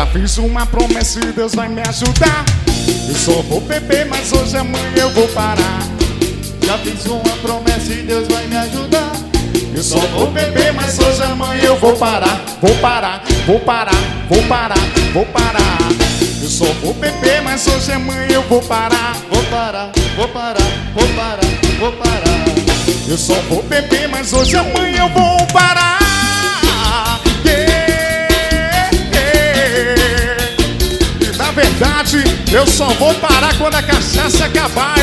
Já fiz uma promessa e Deus vai me ajudar. Eu só vou beber, mas hoje amanhã eu vou parar. Já fiz uma promessa e Deus vai me ajudar. Eu só vou beber, mas hoje amanhã eu vou parar. Vou parar, vou parar, vou parar, vou parar. Eu só vou beber, mas hoje amanhã eu vou parar. Vou parar, vou parar, vou parar, vou parar. Eu só vou beber, mas hoje amanhã eu vou parar. E na verdade, eu só vou parar quando a cachaça acabar.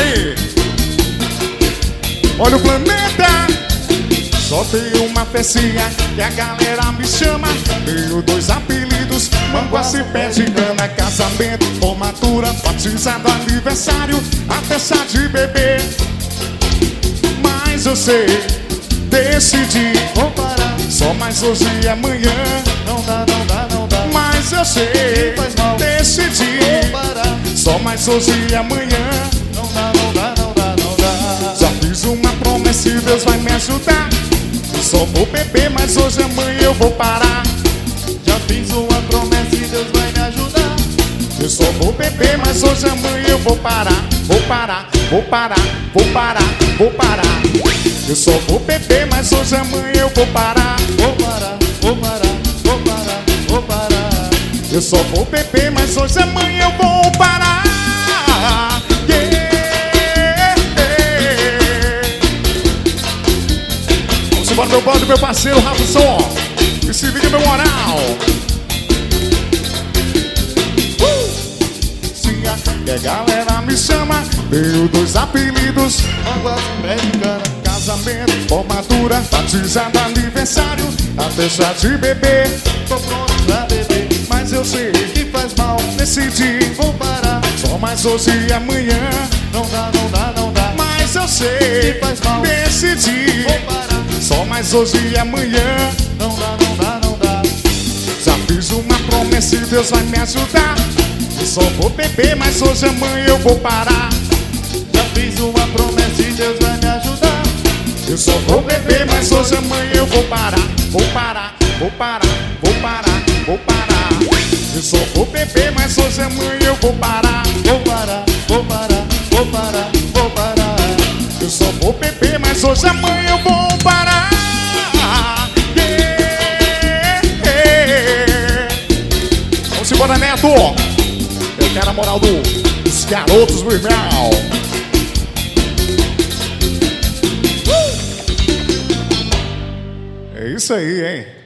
Olha o planeta. Só tem uma festinha que a galera me chama. Tenho dois apelidos: manguaça e pé de cana. Casamento, formatura, batizado, aniversário, até chá de bebê. Mas eu sei, decidi, Vou parar, só mais hoje e amanhã. não dá, não dá, não dá. Mas eu sei, Faz mal. decidi, Vou parar, só mais hoje e amanhã. não dá, não dá, não dá, não dá. Já fiz uma promessa e Deus vai me ajudar. Eu só vou beber, mas hoje amanhã eu vou parar. Já fiz uma promessa e Deus vai me ajudar. Eu só vou beber, mas hoje amanhã eu vou parar. Vou parar, vou parar, vou parar, vou parar. Eu só vou beber, mas hoje amanhã eu vou parar. Vou parar, vou parar, vou parar, vou parar. Eu só vou beber, mas hoje amanhã eu vou parar. Vamos embora, meu bando, meu parceiro Rafael. E se liga, meu moral. Sim, que a galera me chama. Tenho dois apelidos: Manguaça e pé de cana. casamento, formatura, batizado, aniversário, até chá de bebê. Tô pronto pra beber, Mas eu sei, que faz mal. decidi, Vou parar, só mais hoje e amanhã. não dá, não dá, não dá. Mas eu sei, Que faz mal. decidi, Vou parar, só mais hoje e amanhã. não dá, não dá, não dá. Já fiz uma promessa e Deus vai me ajudar. Eu só vou beber, mas hoje e amanhã eu vou parar. Já fiz uma promessa e Deus vai me ajudar. Eu só vou beber, mas hoje e amanhã eu vou parar. Vou parar, vou parar, vou parar, vou parar. Eu só vou beber, mas hoje e amanhã eu vou parar. Vou parar, vou parar, vou parar, vou parar. Eu só vou beber, mas hoje e amanhã eu vou parar. Vamos embora, Neto. Eu quero a moral dos garotos do irmão. É isso aí, hein?